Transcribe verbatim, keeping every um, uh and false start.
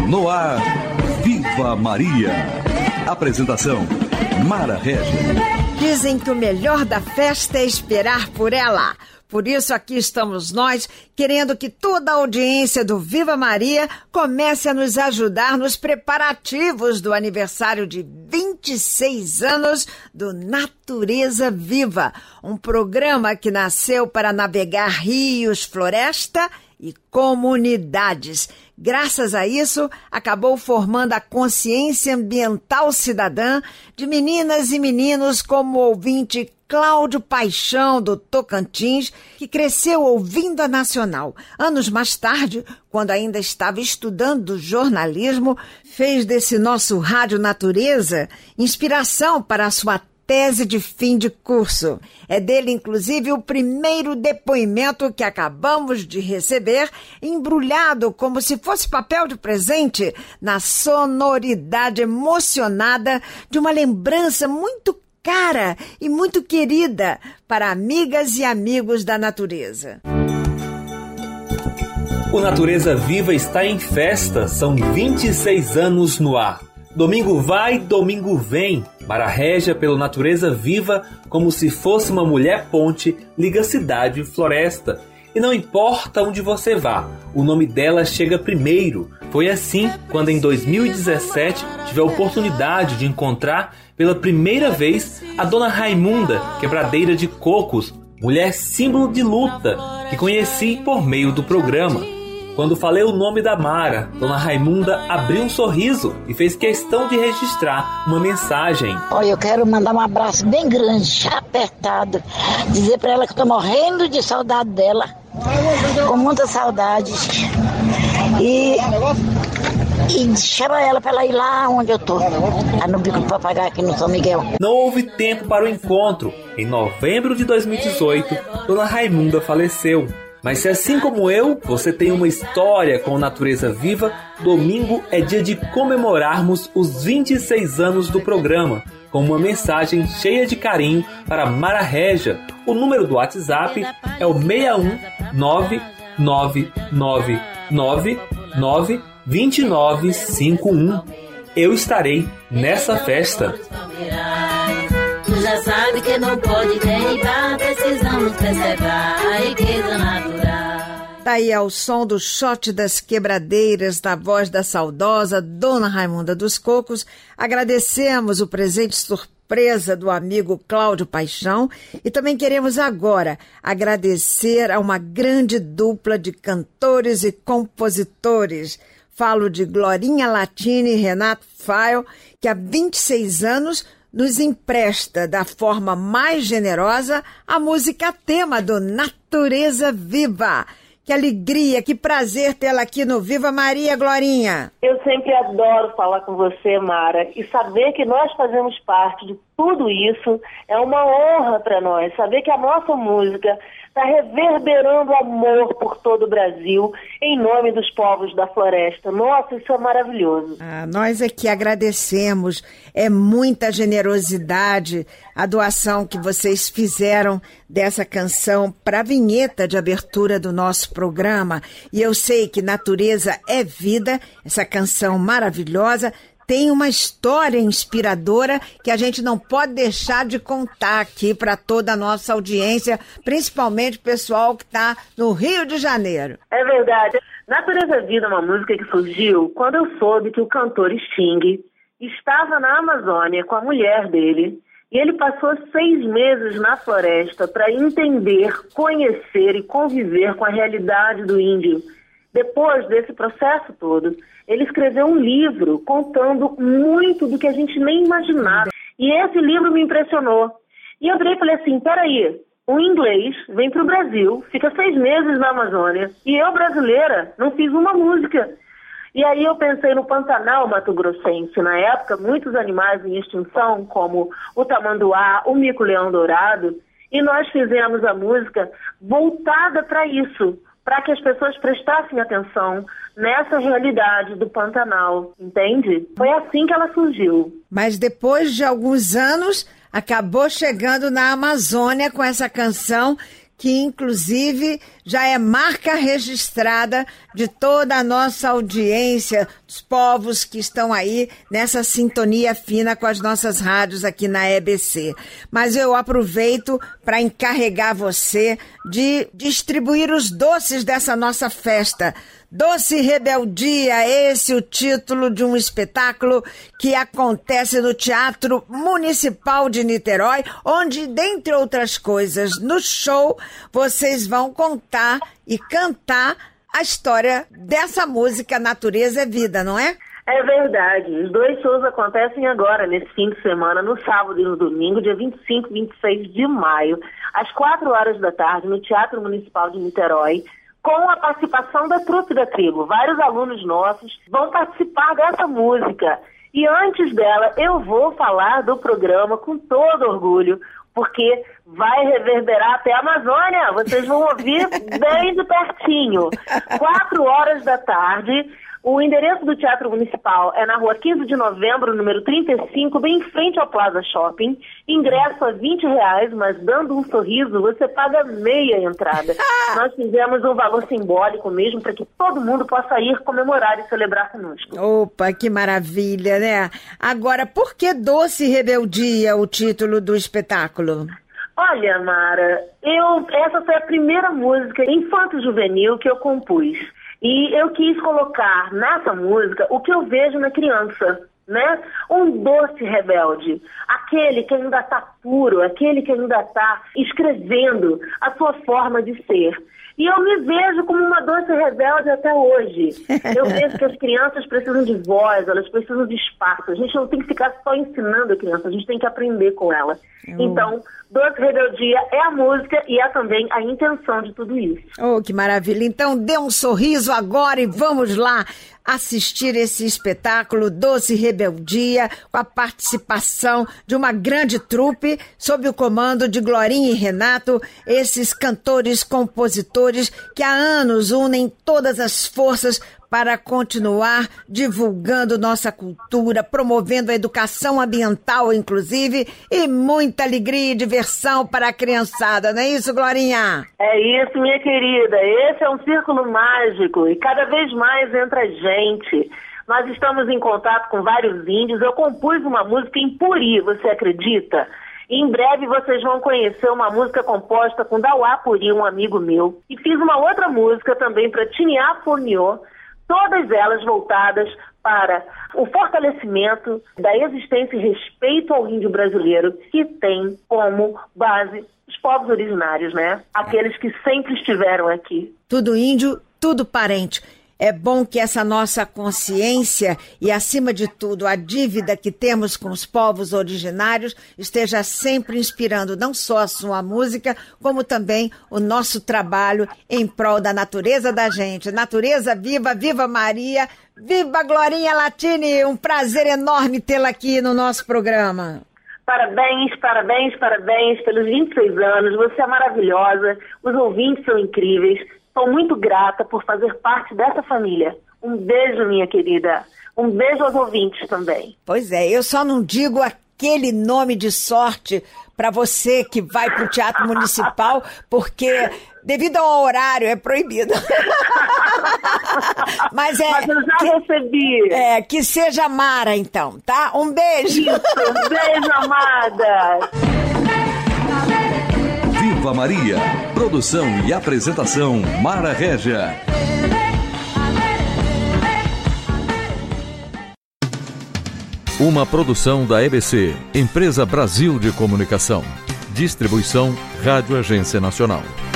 No ar, Viva Maria. Apresentação, Mara Régia. Dizem que o melhor da festa é esperar por ela. Por isso aqui estamos nós, querendo que toda a audiência do Viva Maria comece a nos ajudar nos preparativos do aniversário de vinte e seis anos do Natureza Viva, um programa que nasceu para navegar rios, floresta e comunidades. Graças a isso, acabou formando a consciência ambiental cidadã de meninas e meninos como o ouvinte Cláudio Paixão, do Tocantins, que cresceu ouvindo a Nacional. Anos mais tarde, quando ainda estava estudando jornalismo, fez desse nosso Rádio Natureza inspiração para a sua tese de fim de curso. É dele, inclusive, o primeiro depoimento que acabamos de receber, embrulhado como se fosse papel de presente, na sonoridade emocionada de uma lembrança muito cara e muito querida para amigas e amigos da natureza. O Natureza Viva está em festa, são vinte e seis anos no ar. Domingo vai, domingo vem. Mara Régia, pelo Natureza Viva, como se fosse uma mulher ponte, liga cidade e floresta. E não importa onde você vá, o nome dela chega primeiro. Foi assim quando em dois mil e dezessete tive a oportunidade de encontrar pela primeira vez a Dona Raimunda, quebradeira de cocos, mulher símbolo de luta, que conheci por meio do programa. Quando falei o nome da Mara, Dona Raimunda abriu um sorriso e fez questão de registrar uma mensagem. Olha, eu quero mandar um abraço bem grande, apertado, dizer para ela que estou morrendo de saudade dela, com muita saudade, e, e chama ela para ela ir lá onde eu tô, lá no Bico do Papagaio, aqui no São Miguel. Não houve tempo para o encontro. Em novembro de dois mil e dezoito, Dona Raimunda faleceu. Mas se assim como eu, você tem uma história com Natureza Viva, domingo é dia de comemorarmos os vinte e seis anos do programa, com uma mensagem cheia de carinho para Mara Régia. O número do WhatsApp é o seis um nove nove nove nove nove dois nove cinco um. Eu estarei nessa festa. Tu já sabe que não pode derribar, precisamos preservar a riqueza natural. Daí ao som do shot das quebradeiras, da voz da saudosa Dona Raimunda dos Cocos, agradecemos o presente surpresa do amigo Cláudio Paixão e também queremos agora agradecer a uma grande dupla de cantores e compositores. Falo de Glorinha Latini e Renato Fael, que há vinte e seis anos nos empresta da forma mais generosa a música tema do Natureza Viva. Que alegria, que prazer tê-la aqui no Viva Maria, Glorinha. Eu sempre adoro falar com você, Mara, e saber que nós fazemos parte de tudo isso é uma honra para nós. Saber que a nossa música está reverberando amor por todo o Brasil, em nome dos povos da floresta. Nossa, isso é maravilhoso. Ah, nós é que agradecemos, é muita generosidade a doação que vocês fizeram dessa canção para a vinheta de abertura do nosso programa. E eu sei que Natureza é Vida, essa canção maravilhosa, tem uma história inspiradora que a gente não pode deixar de contar aqui para toda a nossa audiência, principalmente o pessoal que está no Rio de Janeiro. É verdade. Natureza Vida é uma música que surgiu quando eu soube que o cantor Sting estava na Amazônia com a mulher dele e ele passou seis meses na floresta para entender, conhecer e conviver com a realidade do índio. Depois desse processo todo, ele escreveu um livro contando muito do que a gente nem imaginava. E esse livro me impressionou. E eu virei e falei assim, peraí, um inglês vem para o Brasil, fica seis meses na Amazônia, e eu, brasileira, não fiz uma música. E aí eu pensei no Pantanal mato-grossense. Na época, muitos animais em extinção, como o tamanduá, o mico-leão dourado, e nós fizemos a música voltada para isso, para que as pessoas prestassem atenção nessa realidade do Pantanal, entende? Foi assim que ela surgiu. Mas depois de alguns anos, acabou chegando na Amazônia com essa canção que inclusive já é marca registrada de toda a nossa audiência, dos povos que estão aí nessa sintonia fina com as nossas rádios aqui na E B C. Mas eu aproveito para encarregar você de distribuir os doces dessa nossa festa. Doce Rebeldia, esse é o título de um espetáculo que acontece no Teatro Municipal de Niterói, onde, dentre outras coisas, no show, vocês vão contar e cantar a história dessa música Natureza é Vida, não é? É verdade. Os dois shows acontecem agora, nesse fim de semana, no sábado e no domingo, dia vinte e cinco e vinte e seis de maio, às quatro horas da tarde, no Teatro Municipal de Niterói, com a participação da Trupe da Tribo. Vários alunos nossos vão participar dessa música. E antes dela, eu vou falar do programa com todo orgulho, porque vai reverberar até a Amazônia. Vocês vão ouvir bem de pertinho. Quatro horas da tarde. O endereço do Teatro Municipal é na rua quinze de novembro, número trinta e cinco, bem em frente ao Plaza Shopping. Ingresso a vinte reais, mas dando um sorriso, você paga meia entrada. Nós fizemos um valor simbólico mesmo para que todo mundo possa ir comemorar e celebrar conosco. Opa, que maravilha, né? Agora, por que Doce Rebeldia, o título do espetáculo? Olha, Mara, eu, essa foi a primeira música infanto-juvenil que eu compus. E eu quis colocar nessa música o que eu vejo na criança, né? Um doce rebelde, aquele que ainda está puro, aquele que ainda está escrevendo a sua forma de ser. E eu me vejo como uma doce rebelde até hoje. Eu vejo que as crianças precisam de voz, elas precisam de espaço. A gente não tem que ficar só ensinando a criança, a gente tem que aprender com ela. Oh. Então, Doce Rebeldia é a música e é também a intenção de tudo isso. Oh, que maravilha. Então, dê um sorriso agora e vamos lá assistir esse espetáculo Doce Rebeldia, com a participação de uma grande trupe, sob o comando de Glorinha e Renato, esses cantores, compositores que há anos unem todas as forças para continuar divulgando nossa cultura, promovendo a educação ambiental, inclusive, e muita alegria e diversão para a criançada, não é isso, Glorinha? É isso, minha querida. Esse é um círculo mágico e cada vez mais entra gente. Nós estamos em contato com vários índios. Eu compus uma música em Puri, você acredita? Em breve vocês vão conhecer uma música composta com Dauá Puri, um amigo meu. E fiz uma outra música também para Tiniá Forniô, todas elas voltadas para o fortalecimento da existência e respeito ao índio brasileiro, que tem como base os povos originários, né? Aqueles que sempre estiveram aqui. Tudo índio, tudo parente. É bom que essa nossa consciência e, acima de tudo, a dívida que temos com os povos originários esteja sempre inspirando não só a sua música, como também o nosso trabalho em prol da natureza da gente. Natureza viva, viva Maria, viva Glorinha Latini! Um prazer enorme tê-la aqui no nosso programa. Parabéns, parabéns, parabéns pelos vinte e seis anos. Você é maravilhosa, os ouvintes são incríveis. Estou muito grata por fazer parte dessa família. Um beijo, minha querida. Um beijo aos ouvintes também. Pois é, eu só não digo aquele nome de sorte para você que vai para o Teatro Municipal, porque devido ao horário é proibido. Mas é. Mas eu já que, recebi. É, que seja Mara, então, tá? Um beijo. Isso, um beijo, amada. Viva Maria. Produção e apresentação Mara Régia. Uma produção da E B C, Empresa Brasil de Comunicação. Distribuição Rádio Agência Nacional.